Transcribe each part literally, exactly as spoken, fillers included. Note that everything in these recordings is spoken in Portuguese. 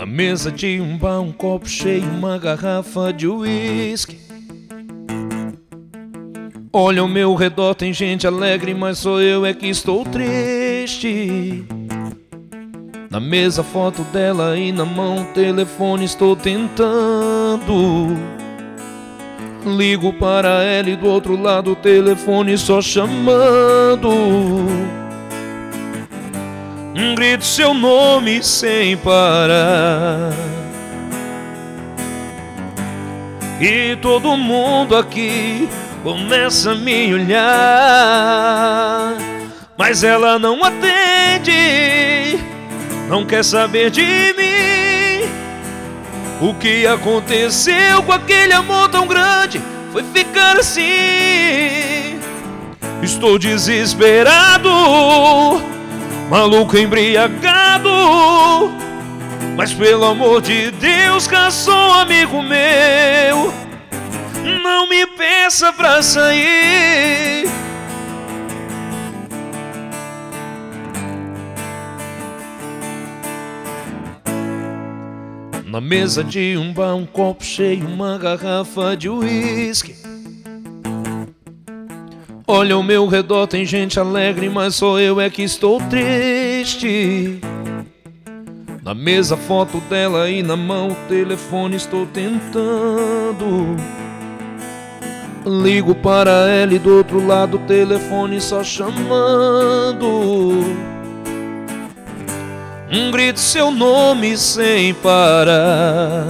mesa de um bar, um copo cheio, uma garrafa de uísque. Olha ao meu redor, tem gente alegre, mas sou eu é que estou triste. Na mesa foto dela e na mão telefone, estou tentando. Ligo para ela e do outro lado o telefone só chamando. Grito seu nome sem parar. E todo mundo aqui começa a me olhar, mas ela não atende, não quer saber de mim. O que aconteceu com aquele amor tão grande foi ficar assim. Estou desesperado, maluco, embriagado, mas pelo amor de Deus, garçom, amigo meu, não me peça pra sair. Na mesa de um bar, um copo cheio, uma garrafa de uísque. Olha ao meu redor, tem gente alegre, mas sou eu é que estou triste. Na mesa foto dela e na mão o telefone, estou tentando. Ligo para ela e do outro lado o telefone só chamando. Um grito seu nome sem parar.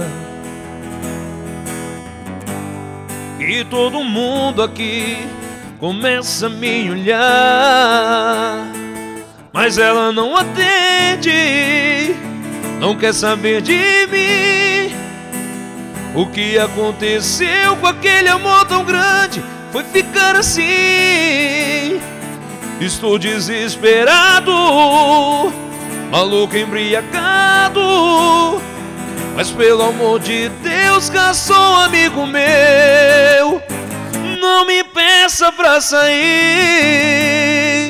E todo mundo aqui começa a me olhar, mas ela não atende, não quer saber de mim. O que aconteceu com aquele amor tão grande foi ficar assim. Estou desesperado, maluco, embriagado, mas pelo amor de Deus, garçom, amigo meu, não me peça pra sair.